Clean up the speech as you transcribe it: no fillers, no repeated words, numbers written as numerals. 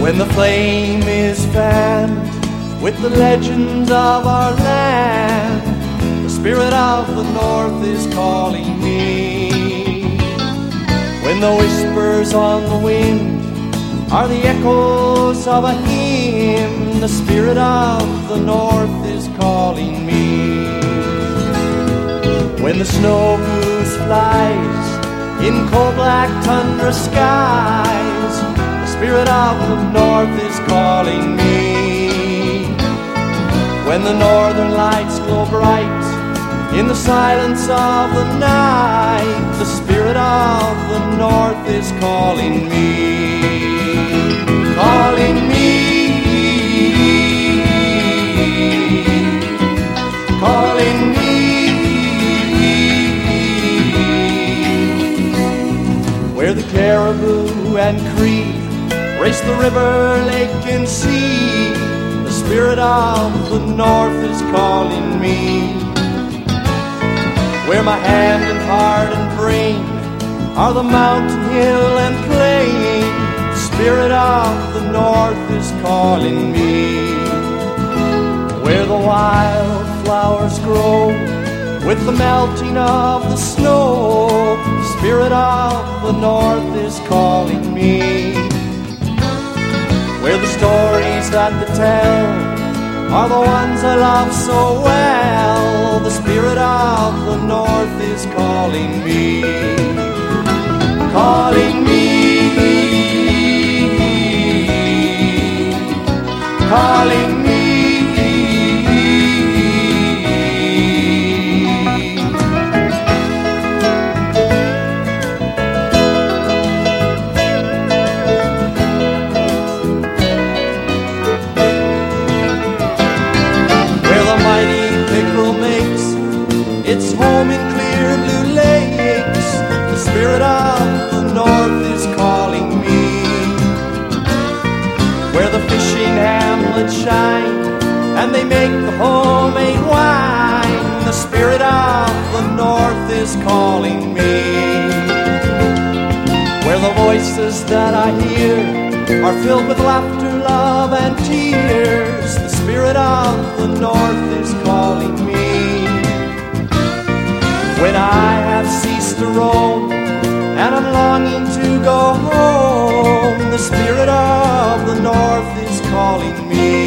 When the flame is fanned with the legends of our land, the spirit of the north is calling me. When the whispers on the wind are the echoes of a hymn, the spirit of the north is calling me. When the snow goose flies in cold black tundra skies, the spirit of the north is calling me. When the northern lights glow bright in the silence of the night, the spirit of the north is calling me. Calling me. Calling me. Where the caribou and Cree race the river, lake, and sea, the spirit of the north is calling me. Where my hand and heart and brain are the mountain, hill, and plain, the spirit of the north is calling me. Where the wild flowers grow with the melting of the snow, the spirit of the north is calling me. Where the stories that they tell are the ones I love so well, the spirit of the north is calling me. Calling me. Calling me. Its home in clear blue lakes, the spirit of the north is calling me. Where the fishing hamlets shine and they make the homemade wine, the spirit of the north is calling me. Where the voices that I hear are filled with laughter, love, and tears, the spirit of the north is calling me. When I have ceased to roam and I'm longing to go home, the spirit of the north is calling me.